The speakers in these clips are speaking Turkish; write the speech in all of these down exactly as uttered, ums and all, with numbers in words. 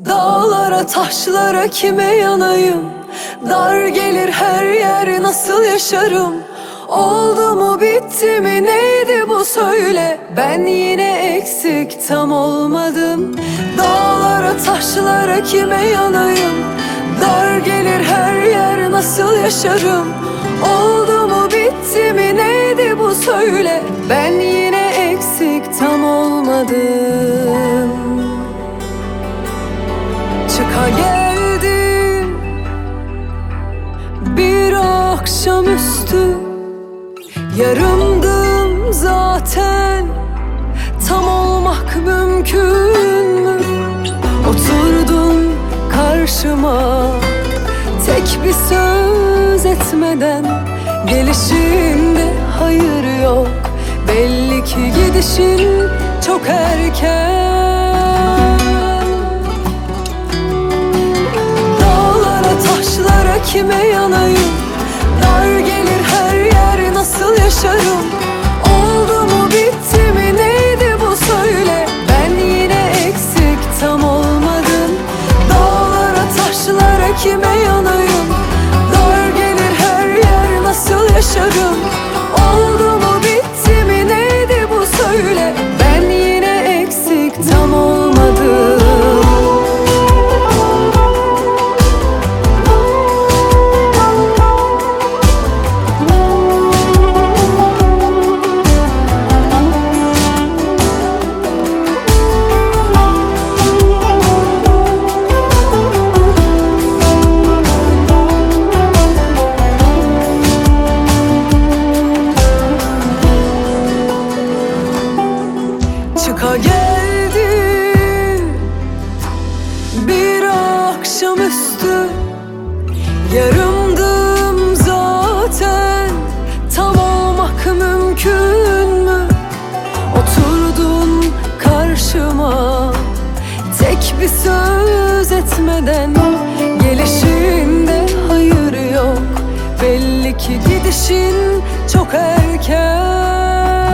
Dağlara taşlara kime yanayım? Dar gelir her yer, nasıl yaşarım? Oldu mu bitti mi neydi bu söyle? Ben yine eksik tam olmadım. Dağlara taşlara kime yanayım? Dar gelir her yer, nasıl yaşarım? Oldu mu bitti mi neydi bu söyle? Ben yine eksik tam olmadım. Çıka geldim bir akşamüstü, yarımdım zaten, tam olmak mümkün mü? Oturdun karşıma tek bir söz etmeden, gelişinde hayır yok, belli ki gidişin çok erken. Taşlara kime yanayım? Dar gelir her yer, nasıl yaşarım? Oldu mu bitti mi neydi bu söyle? Ben yine eksik tam olmadım. Dağlara taşlara kime yanayım? Dar gelir her yer, nasıl yaşarım? Oldu mu bitti mi neydi bu söyle? Ben yine eksik tam olmadım. Çıka geldim bir akşamüstü, yarımdım zaten, tam olmak mümkün mü? Oturdun karşıma tek bir söz etmeden, gelişinde hayır yok, belli ki gidişin çok erken.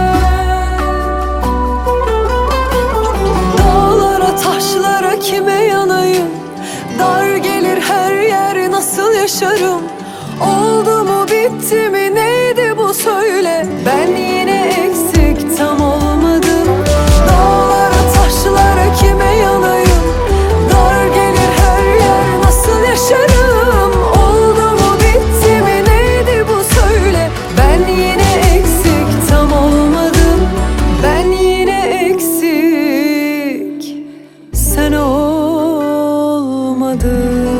Kime yanayım? Dar gelir her yer, nasıl yaşarım? Oldu mu bitti mi neydi bu söyle? Ben yine eksik tam olmadım. Dağlara taşlara kime yanayım? Dar gelir her yer, nasıl yaşarım? Oldu mu bitti mi neydi bu söyle? Ben yine eksik tam olmadım. Ben yine eksik, sen olmadın.